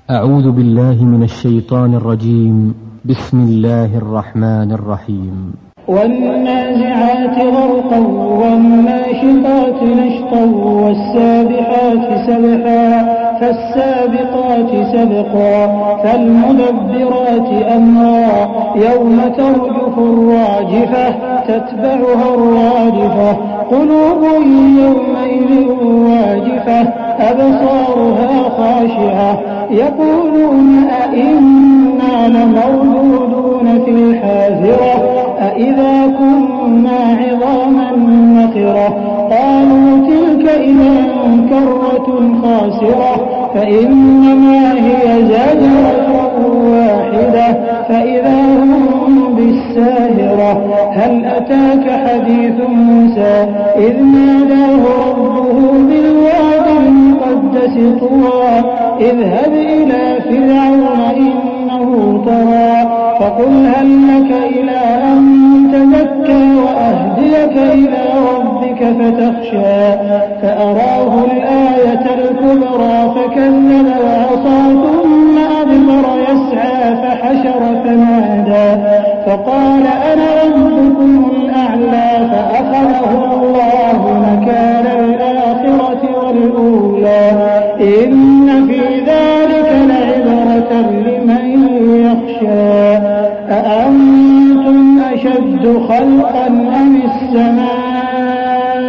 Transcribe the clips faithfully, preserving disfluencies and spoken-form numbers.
أعوذ بالله من الشيطان الرجيم. بسم الله الرحمن الرحيم. والنازعات غرقا والناشطات نشطا والسابحات سبحا فالسابقات سبقا فالمدبرات أمرا يوم ترجف الراجفة تتبعها الرادفة قلوب يومئذ واجفة أبصارها خاشعة يقولون أئنا لمردودون في الحافرة أئذا كنا عظاما نخرة قالوا تلك إذا كرة خاسرة فإنما هي زجرة واحدة فإذا هم بالساهرة هل أتاك حديث موسى إذ ناداه ربه بالواد المقدس طوى اذهب إلى فرعون إنه طغى فقل هل لك إلى أن تزكى وأهديك إلى ربك فتخشى فأراه الآية الكبرى فكذب وعصى ثم أدبر يسعى فحشر فنادى فقال أنا ربكم الأعلى فأخذه الله نكال الآخرة والأولى إن في ذلك لعبرة لمن يخشى أأنتم أشد خلقا أم السماء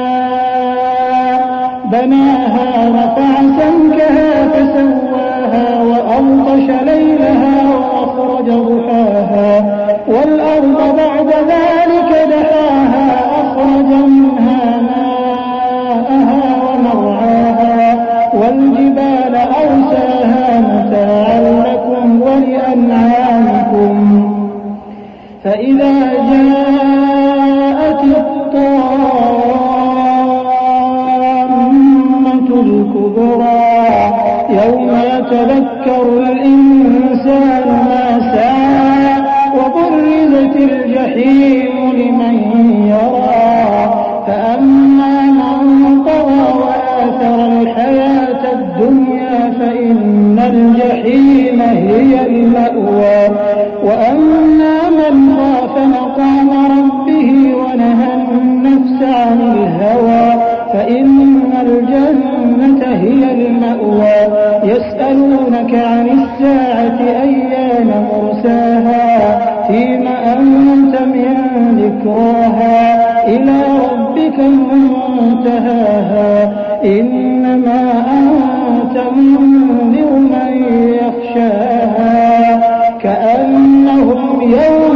بناها رفع سمكها فسواها وأغطش ليلها وأخرج ضحاها والأرض بعد ذلك دحاها أخرج منها ماءها ومرعاها والجبال أرساها متاعا لكم ولأنعامكم فإذا جاءت الطامة الكبرى يوم يتذكر الإنسان ما سعى وبرزت الجحيم لمن يرى فأما من طغى وآثر الحياة الدنيا فإن الجحيم هي المأوى وأما من خاف مقام ربه ونهى النفس عن الهوى فإن الجنة هي المأوى يسألونك عن الساعة أيان مرساها فيم أنت من ذكراها إلى ربك منتهاها إنما أنت منذر من يخشاها كأنهم يوم